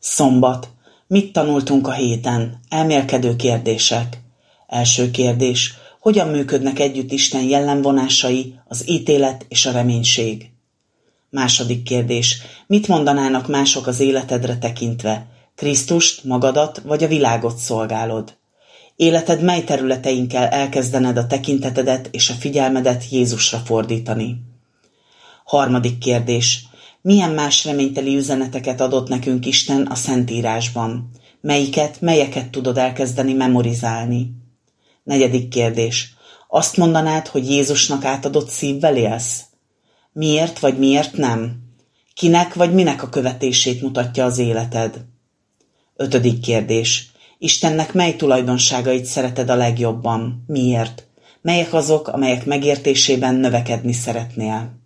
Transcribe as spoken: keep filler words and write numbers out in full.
Szombat. Mit tanultunk a héten? Elmélkedő kérdések. Első kérdés. Hogyan működnek együtt Isten jellemvonásai, az ítélet és a reménység? Második kérdés. Mit mondanának mások az életedre tekintve? Krisztust, magadat vagy a világot szolgálod? Életed mely területein kell elkezdened a tekintetedet és a figyelmedet Jézusra fordítani? Harmadik kérdés. Milyen más reményteli üzeneteket adott nekünk Isten a Szentírásban? Melyiket, melyeket tudod elkezdeni memorizálni? Negyedik kérdés. Azt mondanád, hogy Jézusnak átadott szívvel élsz? Miért vagy miért nem? Kinek vagy minek a követését mutatja az életed? Ötödik kérdés. Istennek mely tulajdonságait szereted a legjobban? Miért? Melyek azok, amelyek megértésében növekedni szeretnél?